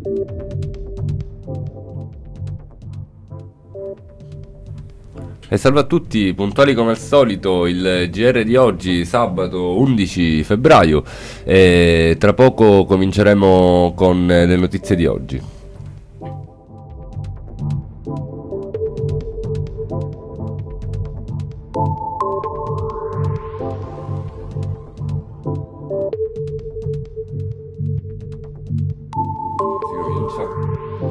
E salve a tutti, puntuali come al solito, il GR di oggi, sabato 11 febbraio, e tra poco cominceremo con le notizie di oggi. Si comincia.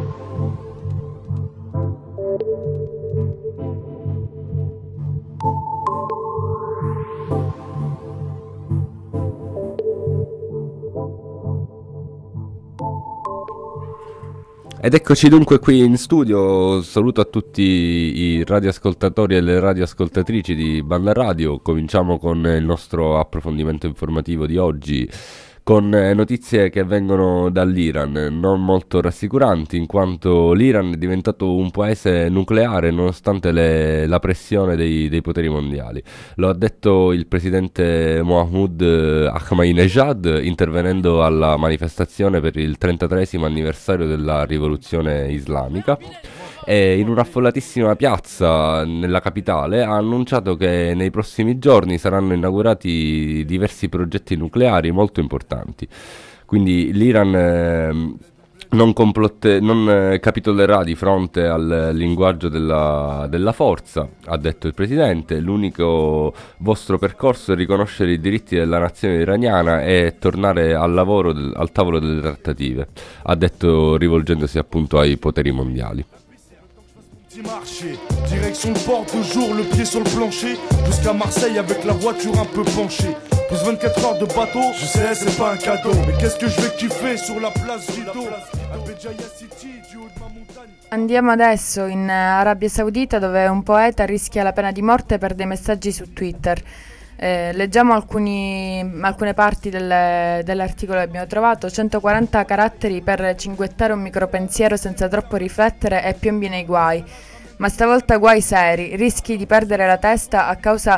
Ed eccoci dunque qui in studio, saluto a tutti i radioascoltatori e le radioascoltatrici di Banda Radio. Cominciamo con il nostro approfondimento informativo di oggi, con notizie che vengono dall'Iran, non molto rassicuranti, in quanto l'Iran è diventato un paese nucleare nonostante la pressione dei poteri mondiali. Lo ha detto il presidente Mohammed Ahmadinejad intervenendo alla manifestazione per il 33esimo anniversario della rivoluzione islamica. E in un'affollatissima piazza nella capitale ha annunciato che nei prossimi giorni saranno inaugurati diversi progetti nucleari molto importanti. Quindi l'Iran non capitolerà di fronte al linguaggio della forza, ha detto il presidente. L'unico vostro percorso è riconoscere i diritti della nazione iraniana e tornare al lavoro al tavolo delle trattative, ha detto rivolgendosi appunto ai poteri mondiali. Marché, direction le port de jour, le pied sur le plancher, jusqu'à Marseille avec la voiture un peu penchée. Plus 24 heures de bateau, je sais c'est pas un cadeau, mais qu'est-ce que je vais kiffer sur la place Rideau, à Béjaïa City, du haut de ma montagne. Andiamo adesso in Arabia Saudita, dove un poeta rischia la pena di morte per dei messaggi su Twitter. Leggiamo alcune parti dell'articolo che abbiamo trovato. 140 caratteri per cinguettare un micropensiero senza troppo riflettere e piombi nei guai. Ma stavolta guai seri, rischi di perdere la testa a causa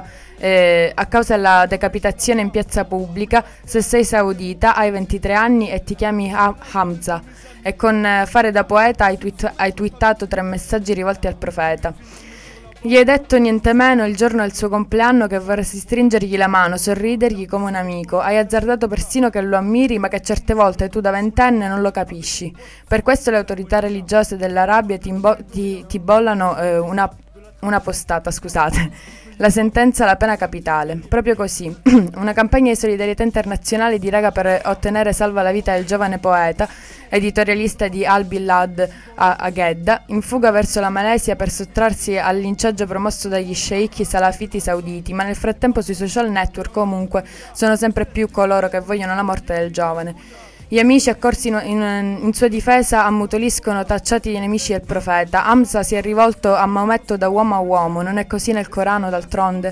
della decapitazione in piazza pubblica se sei saudita, hai 23 anni e ti chiami Hamza. E con fare da poeta hai twittato 3 messaggi rivolti al profeta. Gli hai detto niente meno il giorno del suo compleanno che vorresti stringergli la mano, sorridergli come un amico. Hai azzardato persino che lo ammiri, ma che certe volte tu da ventenne non lo capisci. Per questo le autorità religiose dell'Arabia ti bollano una postata, scusate. La sentenza alla pena capitale. Proprio così. Una campagna di solidarietà internazionale diraga per ottenere salva la vita del giovane poeta, editorialista di Al-Bilad a Jeddah, in fuga verso la Malesia per sottrarsi al linciaggio promosso dagli sceicchi salafiti sauditi, ma nel frattempo sui social network comunque sono sempre più coloro che vogliono la morte del giovane. Gli amici accorsi in sua difesa ammutoliscono tacciati di nemici del profeta. Hamza si è rivolto a Maometto da uomo a uomo, non è così nel Corano d'altronde.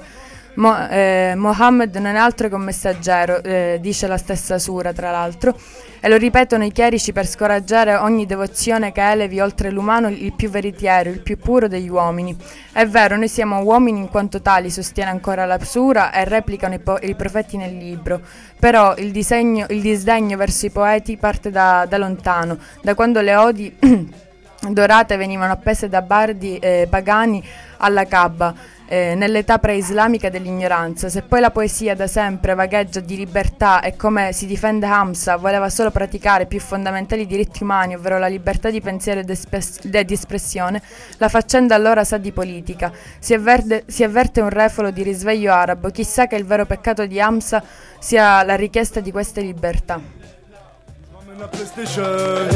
Mohammed non è altro che un messaggero, dice la stessa sura tra l'altro, e lo ripetono i chierici per scoraggiare ogni devozione che elevi oltre l'umano il più veritiero, il più puro degli uomini. È vero, noi siamo uomini in quanto tali, sostiene ancora la sura e replicano i profeti nel libro, però il disdegno verso i poeti parte da lontano, da quando le odi dorate venivano appese da bardi pagani alla Kaaba, nell'età preislamica dell'ignoranza. Se poi la poesia da sempre vagheggia di libertà e, come si difende Hamza, voleva solo praticare i più fondamentali diritti umani, ovvero la libertà di pensiero e di espressione, la faccenda allora sa di politica. Si avverte un refolo di risveglio arabo. Chissà che il vero peccato di Hamza sia la richiesta di queste libertà. La PlayStation,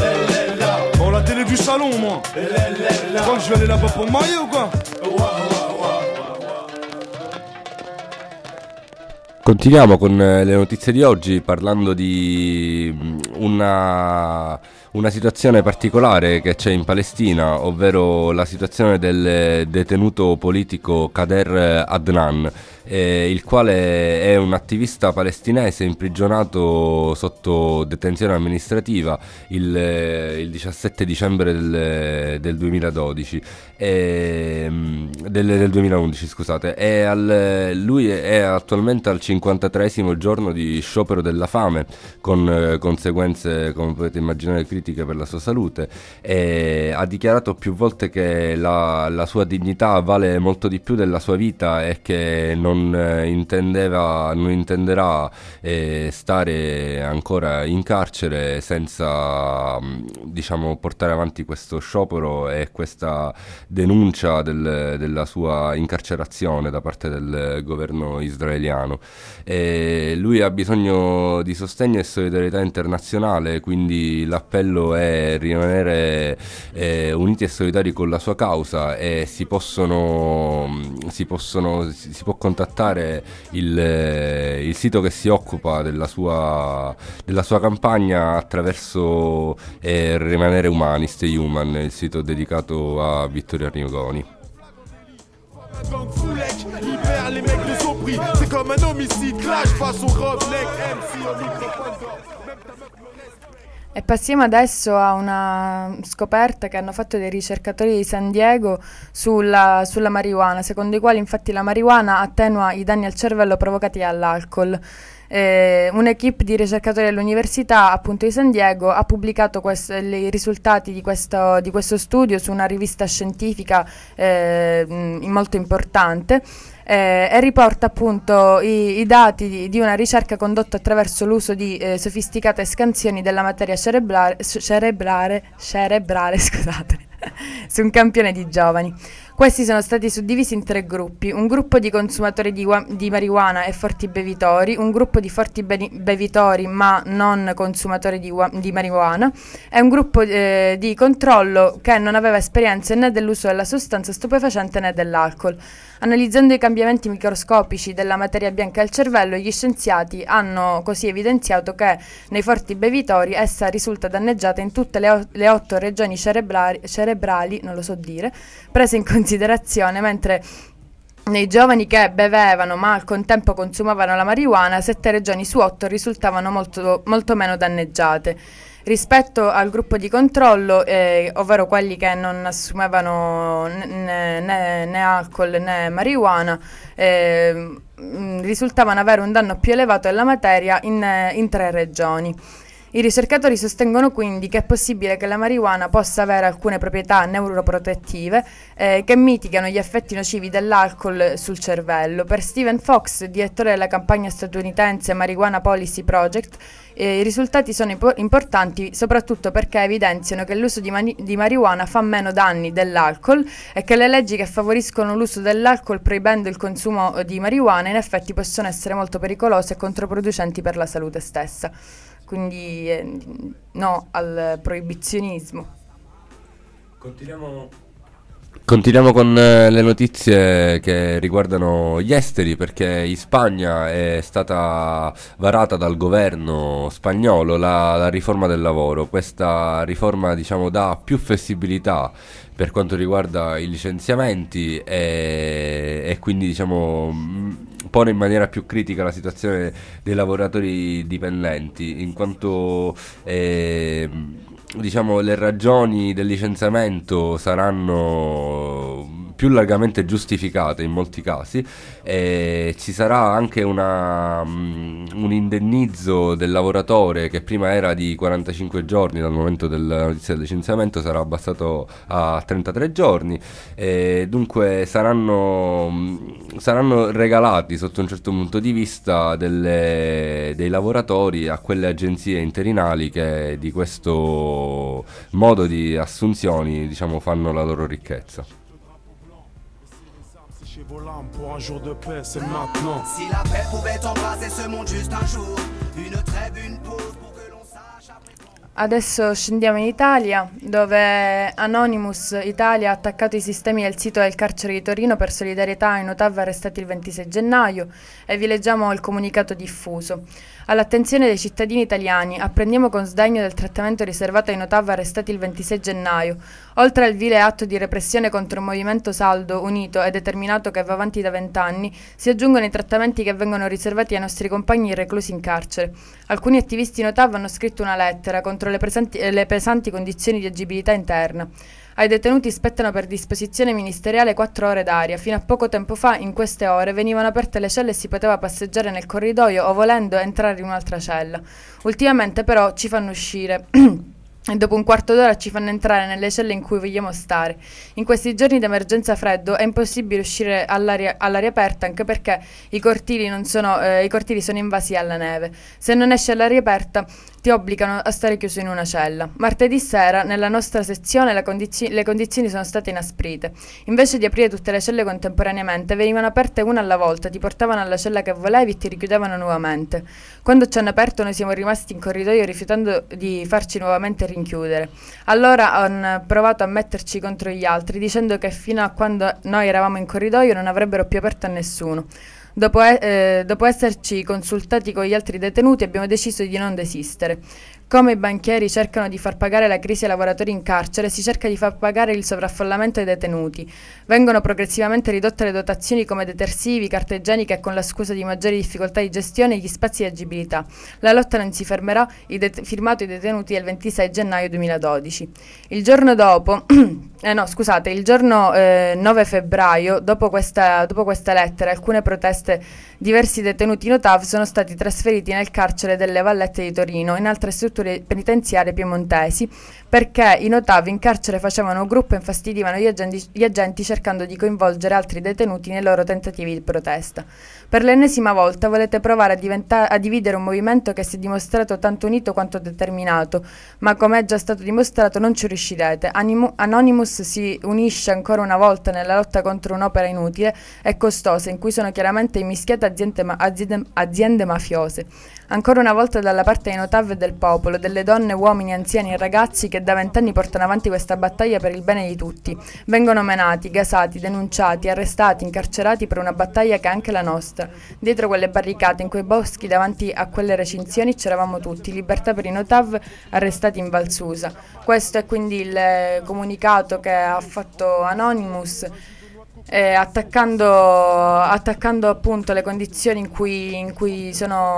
oh la télé du salon moi. Tu crois que je vais aller là-bas pour me marier ou quoi? Continuiamo con le notizie di oggi parlando di una situazione particolare che c'è in Palestina, ovvero la situazione del detenuto politico Kader Adnan, il quale è un attivista palestinese imprigionato sotto detenzione amministrativa il 17 dicembre del 2012 del 2011, scusate, lui è attualmente al 53esimo giorno di sciopero della fame con conseguente conseguenze, come potete immaginare, critiche per la sua salute, e ha dichiarato più volte che la sua dignità vale molto di più della sua vita e che non intenderà stare ancora in carcere senza diciamo portare avanti questo sciopero e questa denuncia della sua incarcerazione da parte del governo israeliano. Lui ha bisogno di sostegno e solidarietà internazionale, quindi l'appello è rimanere uniti e solidari con la sua causa, e si può contattare il sito che si occupa della sua campagna attraverso Rimanere Umani, Stay Human, il sito dedicato a Vittorio Arrigoni. E passiamo adesso a una scoperta che hanno fatto dei ricercatori di San Diego sulla marijuana, secondo i quali infatti la marijuana attenua i danni al cervello provocati dall'alcol. Un'equipe di ricercatori dell'Università appunto di San Diego ha pubblicato i risultati di questo studio su una rivista scientifica molto importante, e riporta appunto i dati di una ricerca condotta attraverso l'uso di sofisticate scansioni della materia cerebrale scusate, su un campione di giovani. Questi sono stati suddivisi in 3 gruppi: un gruppo di consumatori di marijuana e forti bevitori, un gruppo di forti bevitori ma non consumatori di marijuana, e un gruppo di controllo che non aveva esperienze né dell'uso della sostanza stupefacente né dell'alcol. Analizzando i cambiamenti microscopici della materia bianca del cervello, gli scienziati hanno così evidenziato che nei forti bevitori essa risulta danneggiata in tutte le 8 regioni cerebrali, non lo so dire, prese in considerazione, mentre nei giovani che bevevano ma al contempo consumavano la marijuana, 7 regioni su 8 risultavano molto meno danneggiate. Rispetto al gruppo di controllo, ovvero quelli che non assumevano né alcol né marijuana, risultavano avere un danno più elevato della materia in 3 regioni. I ricercatori sostengono quindi che è possibile che la marijuana possa avere alcune proprietà neuroprotettive che mitigano gli effetti nocivi dell'alcol sul cervello. Per Steven Fox, direttore della campagna statunitense Marijuana Policy Project, i risultati sono importanti soprattutto perché evidenziano che l'uso di marijuana fa meno danni dell'alcol e che le leggi che favoriscono l'uso dell'alcol proibendo il consumo di marijuana in effetti possono essere molto pericolose e controproducenti per la salute stessa. Quindi no al proibizionismo. Continuiamo con le notizie che riguardano gli esteri, perché in Spagna è stata varata dal governo spagnolo la riforma del lavoro. Questa riforma, diciamo, dà più flessibilità per quanto riguarda i licenziamenti e quindi, diciamo, pone in maniera più critica la situazione dei lavoratori dipendenti, in quanto diciamo le ragioni del licenziamento saranno più largamente giustificate in molti casi, e ci sarà anche un indennizzo del lavoratore che prima era di 45 giorni dal momento della notizia del licenziamento, sarà abbassato a 33 giorni, e dunque saranno regalati sotto un certo punto di vista dei lavoratori a quelle agenzie interinali che di questo modo di assunzioni, diciamo, fanno la loro ricchezza. Pour un jour de paix, c'est maintenant. Si la paix pouvait embraser ce monde juste un jour, une trêve, une pause pour que l'on sache. Adesso scendiamo in Italia, dove Anonymous Italia ha attaccato i sistemi del sito del carcere di Torino per solidarietà ai notav arrestati il 26 gennaio, e vi leggiamo il comunicato diffuso. All'attenzione dei cittadini italiani, apprendiamo con sdegno del trattamento riservato ai notav arrestati il 26 gennaio. Oltre al vile atto di repressione contro un movimento saldo, unito e determinato che va avanti da 20 anni, si aggiungono i trattamenti che vengono riservati ai nostri compagni reclusi in carcere. Alcuni attivisti notav hanno scritto una lettera contro le pesanti condizioni di agibilità interna. Ai detenuti spettano per disposizione ministeriale 4 ore d'aria. Fino a poco tempo fa, in queste ore, venivano aperte le celle e si poteva passeggiare nel corridoio o, volendo, entrare in un'altra cella. Ultimamente però ci fanno uscire e dopo un quarto d'ora ci fanno entrare nelle celle in cui vogliamo stare. In questi giorni d'emergenza freddo è impossibile uscire all'aria aperta, anche perché i cortili sono invasi alla neve. Se non esci all'aria aperta ti obbligano a stare chiuso in una cella. Martedì sera nella nostra sezione le condizioni sono state inasprite. Invece di aprire tutte le celle contemporaneamente, venivano aperte una alla volta, ti portavano alla cella che volevi e ti richiudevano nuovamente. Quando ci hanno aperto noi siamo rimasti in corridoio rifiutando di farci nuovamente rinchiudere. Allora hanno provato a metterci contro gli altri, dicendo che fino a quando noi eravamo in corridoio non avrebbero più aperto a nessuno. Dopo esserci consultati con gli altri detenuti abbiamo deciso di non desistere. Come i banchieri cercano di far pagare la crisi ai lavoratori in carcere, si cerca di far pagare il sovraffollamento ai detenuti. Vengono progressivamente ridotte le dotazioni come detersivi, carta igienica e con la scusa di maggiori difficoltà di gestione gli spazi di agibilità. La lotta non si fermerà, firmato i detenuti il 26 gennaio 2012. Il giorno 9 febbraio, dopo questa lettera, alcune proteste, diversi detenuti Notav sono stati trasferiti nel carcere delle Vallette di Torino, in altre strutture penitenziarie piemontesi, perché i Notav in carcere facevano gruppo e infastidivano gli agenti cercando di coinvolgere altri detenuti nei loro tentativi di protesta. Per l'ennesima volta volete provare a dividere un movimento che si è dimostrato tanto unito quanto determinato, ma come è già stato dimostrato non ci riuscirete. Anonymous si unisce ancora una volta nella lotta contro un'opera inutile e costosa in cui sono chiaramente immischiate aziende mafiose. Ancora una volta dalla parte dei Notav e del popolo, delle donne, uomini, anziani e ragazzi che da 20 anni portano avanti questa battaglia per il bene di tutti. Vengono menati, gasati, denunciati, arrestati, incarcerati per una battaglia che è anche la nostra. Dietro quelle barricate, in quei boschi, davanti a quelle recinzioni c'eravamo tutti. Libertà per i Notav arrestati in Val Susa. Questo è quindi il comunicato che ha fatto Anonymous, attaccando appunto le condizioni in cui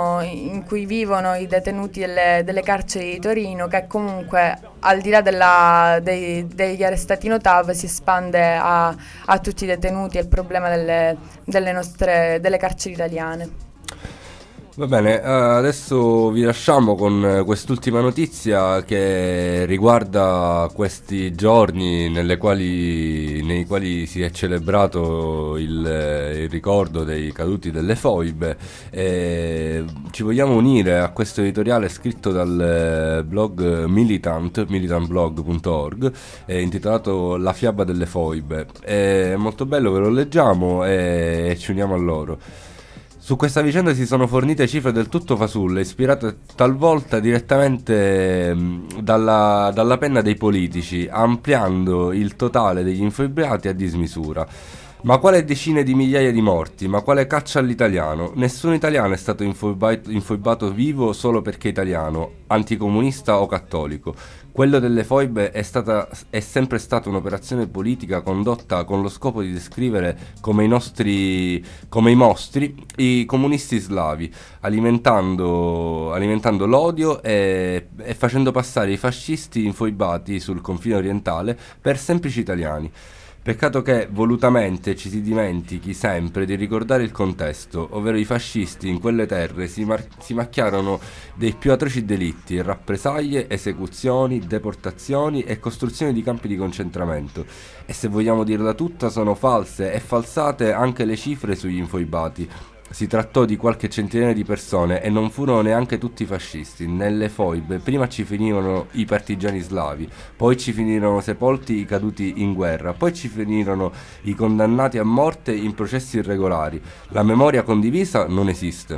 vivono i detenuti delle carceri di Torino, che comunque al di là degli arrestati Notav si espande a tutti i detenuti e il problema delle carceri italiane. Va bene, adesso vi lasciamo con quest'ultima notizia che riguarda questi giorni nei quali si è celebrato il ricordo dei caduti delle foibe. Ci vogliamo unire a questo editoriale scritto dal blog militantblog.org, intitolato La fiaba delle foibe. È molto bello, ve lo leggiamo e ci uniamo a loro. Su questa vicenda si sono fornite cifre del tutto fasulle, ispirate talvolta direttamente dalla penna dei politici, ampliando il totale degli infoibati a dismisura. Ma quale decine di migliaia di morti? Ma quale caccia all'italiano? Nessun italiano è stato infoibato vivo solo perché italiano, anticomunista o cattolico. Quello delle foibe è sempre stata un'operazione politica condotta con lo scopo di descrivere come i mostri i comunisti slavi, alimentando l'odio e facendo passare i fascisti infoibati sul confine orientale per semplici italiani. Peccato che volutamente ci si dimentichi sempre di ricordare il contesto, ovvero i fascisti in quelle terre si macchiarono dei più atroci delitti, rappresaglie, esecuzioni, deportazioni e costruzioni di campi di concentramento. E se vogliamo dirla tutta, sono false e falsate anche le cifre sugli infoibati. Si trattò di qualche centinaia di persone e non furono neanche tutti fascisti. Nelle foibe prima ci finirono i partigiani slavi, poi ci finirono sepolti i caduti in guerra, poi ci finirono i condannati a morte in processi irregolari. La memoria condivisa non esiste.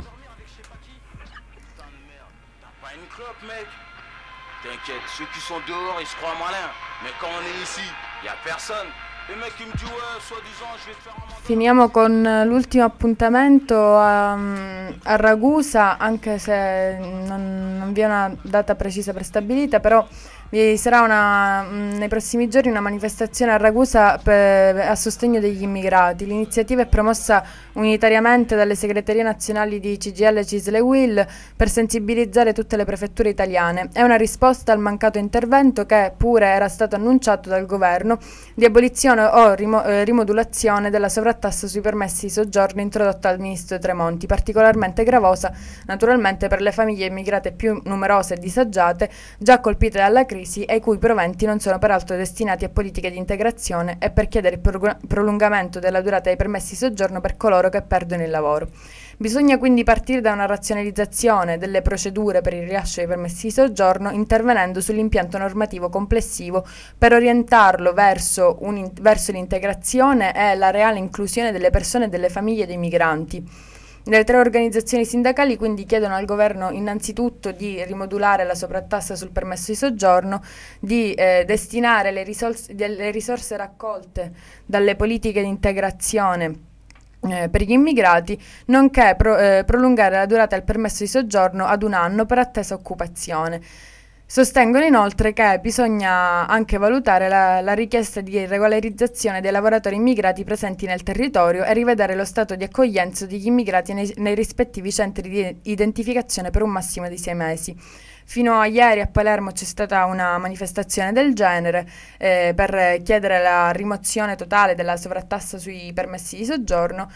T'inquiète, ceux qui sont dehors, ils se croient malins. Mais quand on est ici, y a personne. Le mec qui me dit ouais, soi-disant, je vais te faire un mandat. Finiamo con l'ultimo appuntamento a Ragusa, anche se non vi è una data precisa prestabilita, però Vi sarà nei prossimi giorni una manifestazione a Ragusa a sostegno degli immigrati. L'iniziativa è promossa unitariamente dalle segreterie nazionali di CGIL, CISL e UIL per sensibilizzare tutte le prefetture italiane. È una risposta al mancato intervento che pure era stato annunciato dal governo di abolizione o rimodulazione della sovrattassa sui permessi di soggiorno introdotta dal ministro Tremonti, particolarmente gravosa naturalmente per le famiglie immigrate più numerose e disagiate, già colpite dalla crisi e i cui proventi non sono peraltro destinati a politiche di integrazione, e per chiedere il prolungamento della durata dei permessi di soggiorno per coloro che perdono il lavoro. Bisogna quindi partire da una razionalizzazione delle procedure per il rilascio dei permessi di soggiorno, intervenendo sull'impianto normativo complessivo per orientarlo verso l'integrazione e la reale inclusione delle persone e delle famiglie dei migranti. Le 3 organizzazioni sindacali quindi chiedono al governo innanzitutto di rimodulare la sovrattassa sul permesso di soggiorno, di destinare le risorse raccolte dalle politiche di integrazione per gli immigrati, nonché prolungare la durata del permesso di soggiorno ad 1 anno per attesa occupazione. Sostengono inoltre che bisogna anche valutare la richiesta di regolarizzazione dei lavoratori immigrati presenti nel territorio e rivedere lo stato di accoglienza degli immigrati nei rispettivi centri di identificazione per un massimo di 6 mesi. Fino a ieri a Palermo c'è stata una manifestazione del genere per chiedere la rimozione totale della sovrattassa sui permessi di soggiorno,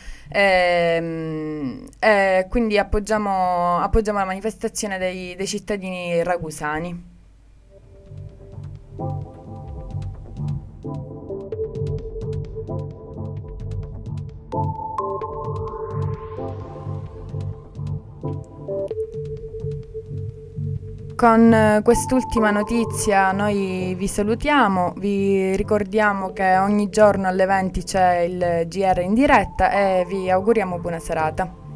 quindi appoggiamo la manifestazione dei cittadini ragusani. Con quest'ultima notizia noi vi salutiamo, vi ricordiamo che ogni giorno alle 20 c'è il GR in diretta e vi auguriamo buona serata.